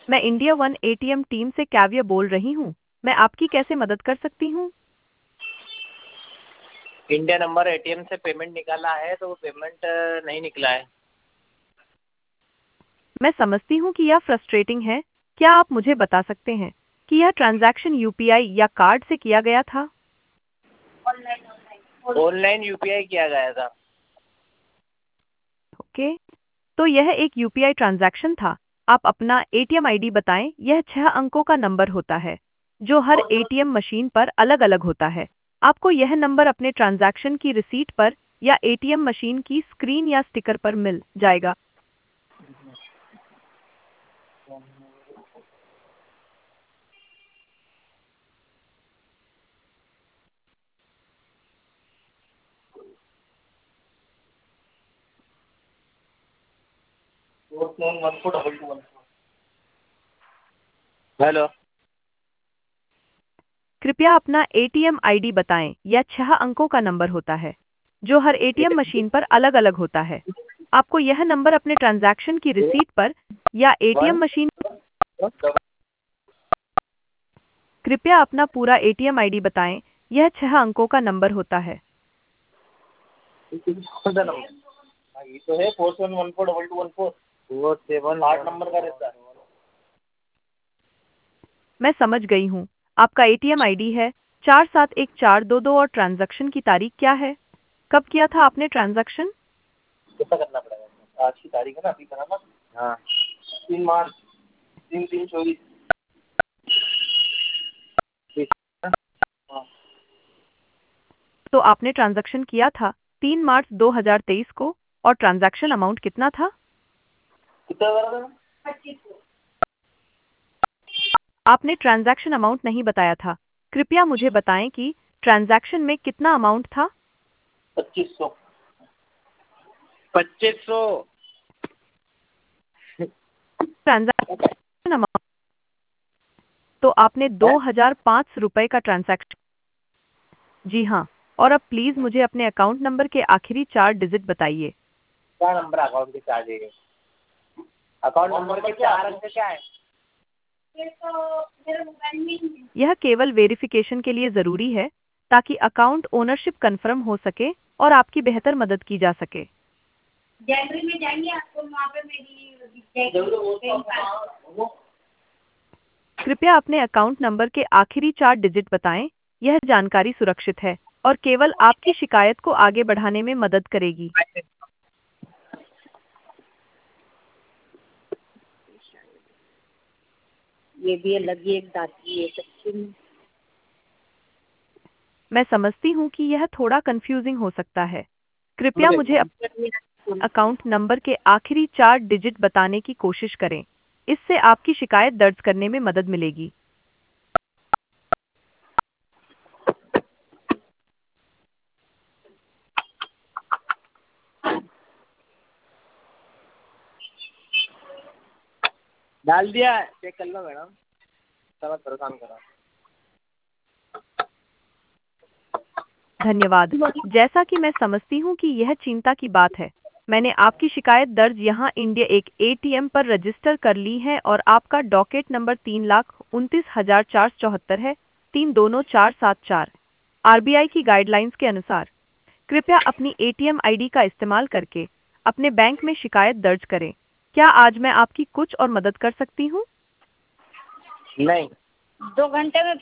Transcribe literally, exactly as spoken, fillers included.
मैं India one ATM team से काव्या बोल रही हूँ। मैं आपकी कैसे मदद कर सकती हूँ? इंडिया नंबर एटीएम से पेमेंट निकाला है तो वो पेमेंट नहीं निकला है। मैं समझती हूँ कि यह फ्रस्ट्रेटिंग है। क्या आप मुझे बता सकते हैं कि यह ट्रांजैक्शन यूपीआई या कार्ड से किया गया था? ऑनलाइन यूपीआई किया गया था। ओके, तो यह एक यूपीआई ट्रांजैक्शन था। आप अपना एटीएम आईडी बताएं। यह छह अंकों का नंबर होता है जो हर एटीएम मशीन पर अलग-अलग होता है। आपको यह नंबर अपने ट्रांजैक्शन की रिसीट पर या एटीएम मशीन की स्क्रीन या स्टिकर पर मिल जाएगा। हेलो। कृपया अपना एटीएम आईडी बताएं। यह छह अंकों का नंबर होता है जो हर एटीएम मशीन पर अलग-अलग होता है। आपको यह नंबर अपने ट्रांजैक्शन की रिसीट पर या वन एटीएम मशीन कृपया अपना पूरा एटीएम आईडी बताएं। यह छह अंकों का नंबर होता है। ये तो है four seven one four double two one four four seven आठ नंबर का रहता है। मैं समझ गई हूँ। आपका एटीएम आईडी है चार सात एक चार दो दो और ट्रांजैक्शन की तारीख क्या है? कब किया था आपने ट्रांजैक्शन? कितना करना पड़ेगा? आज की तारीख है ना, अभी करा ना। हाँ, तीन मार्च तीन तीन चौबीस। हाँ। तो आपने ट्रांजैक्शन किया था तीन मार्च दो हज़ार तेईस को और ट्रांजैक्शन अमाउंट कितना था? कितना करा था? आपने ट्रांजैक्शन अमाउंट नहीं बताया था। कृपया मुझे बताएं कि ट्रांजैक्शन में कितना अमाउंट था? पच्चीस सौ। पच्चीस सौ। ट्रांजैक्शन अमाउंट तो आपने दो हजार पाँच सौ रुपए का ट्रांजैक्शन। जी हाँ, और अब प्लीज मुझे अपने अकाउंट नंबर के आखिरी चार डिजिट बताइए। क्या नंबर अकाउंट के चार्ज है? अकाउंट नंबर के चार अंक क्या है? यह केवल वेरिफिकेशन के लिए जरूरी है ताकि अकाउंट ओनरशिप कंफर्म हो सके और आपकी बेहतर मदद की जा सके। गैलरी में जाएंगे आपको वहाँ पे मेरी कृपया अपने अकाउंट नंबर के आखिरी चार डिजिट बताएं। यह जानकारी सुरक्षित है और केवल आपकी शिकायत को आगे बढ़ाने में मदद करेगी। ये भी अलग ही एक दाती है सच्ची में। मैं समझती हूँ कि यह थोड़ा कंफ्यूजिंग हो सकता है। कृपया मुझे अपने अकाउंट नंबर के आखिरी चार डिजिट बताने की कोशिश करें। इससे आपकी शिकायत दर्ज करने में मदद मिलेगी। डाल दिया है, चेक कर लो मैडम। चलो परेशान करा। धन्यवाद। जैसा कि मैं समझती हूँ कि यह चिंता की बात है, मैंने आपकी शिकायत दर्ज यहाँ इंडिया एक एटीएम पर रजिस्टर कर ली है और आपका डॉकेट नंबर तीन लाख उनतीस हजार चार सौ चौहत्तर है, तीन दोनों चार सात चार। आरबीआई की गाइडलाइंस के अनुसार कृपया अपनी एटीएम आईडी का इस्तेमाल करके अपने बैंक में शिकायत दर्ज करें। क्या आज मैं आपकी कुछ और मदद कर सकती हूँ? नहीं। दो घंटे में